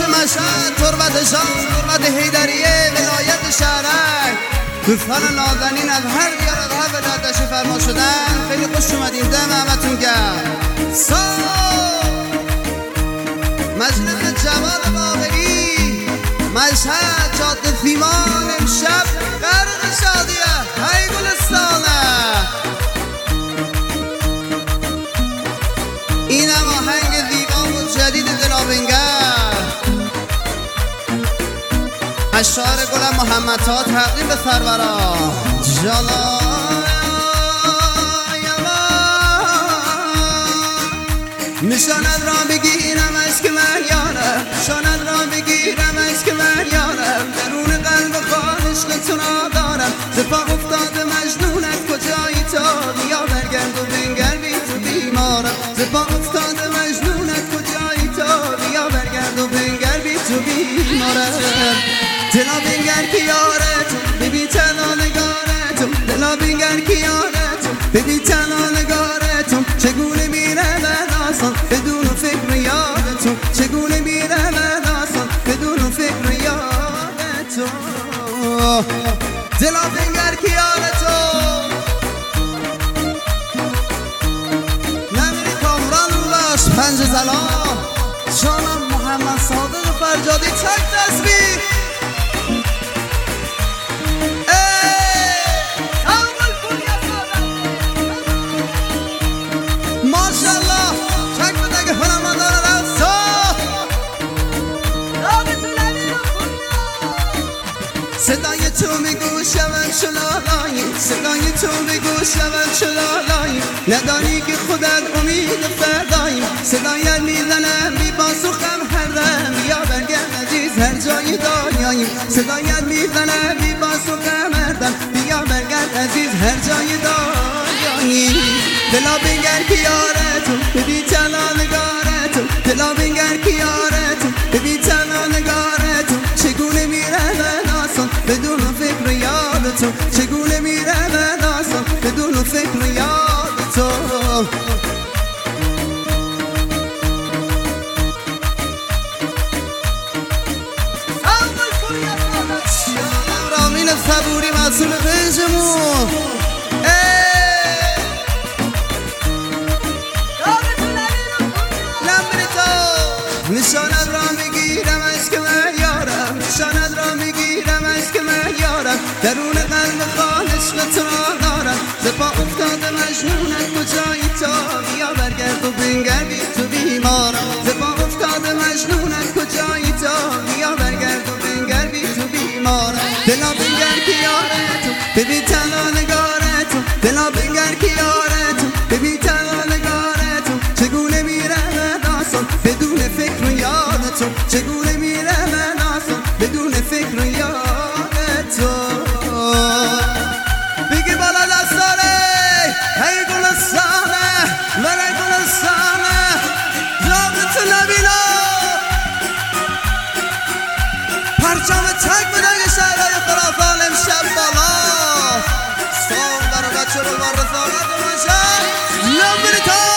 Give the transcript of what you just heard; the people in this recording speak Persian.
مشهد، تربت شام، تربت حیدریه، ولایت شهرک، دوستان نازنین از هر دیار از هر ولایت تشریف فرما شدن. خیلی خوش اومدید، دم همتون گرم. مجلس جواد باقری، مشهد، جاده سیمان، امشب غرق شادیه، های گلستانه. اینم آهنگ زیبا و جدید دلابنگر، اشعار گل محمدها تقدیم به سرورا جالا. نشانت را بگیرم اشک مریارم، نشانت را بگیرم اشک مریارم، درون قلب خان عشق تو را دارم. زپا افتاده مجنونت کجایی تو، بیا برگرد و بنگر بی تو بیمارم. زپا افتاده مجنونت کجایی تو، بیا برگرد و بنگر بی تو بیمارم. دلا بنگر که یارتون ببین تنها نگارتون، دلا بنگر که یارتون ببین تنها نگارتون، چگونه میره آسان بدون فکر یادتون، چگونه میره آسان بدون فکر یادتون. دلا بنگر که یارتون نمیری کامران باش پنج زلان. جانم محمد صادق فرجادی تک تصویر. صدای تو به گوشم شلالایی، صدای تو به گوشم شلالایی، ندانی که خودت امید فردایی. صدایت میزنم بی پاسخم هر دم، بیا برگرد عزیز هر جای دنیایی. صدایت میزنم بی پاسخم هر دم، بیا برگرد عزیز هر جای دنیایی. دلا بنگر که یارتون ببین تنها نگارتون، دلا بنگر که یارتون ببین تنها نگارتون، چگونه میره آسان بدون فکر یادتون، چگونه میره آسان بدون فکر یادتون. رامین صبوری مسئول پنجمون. نشانت را میگیرم اشک مریارم، نشانت را میگیرم اشک مریارم، درون قلب خان عشق تو را دارم. زپا افتاده مجنونت کجایی تو، بیا برگرد و بنگر بی تو بیمارم. زپا افتاده مجنونت کجایی تو، بیا برگرد و بنگر بی تو بیمارم. دلا بنگر که یارتون ببین تنها نگارتون، دلا بنگر که یارتون ببین تنها نگارتون، چگونه میره آسان بدون فکر یادتون، چگونه میره آسان بدون فکر یادتون. بگی بالا دستاره هی گلستانه ولی گلستانه، یادتون نبینا پرچم تک بدنگ شهرهای خراسان امشب بالا. سام برای بچه رو بار رسالت رو باشم نمیری تا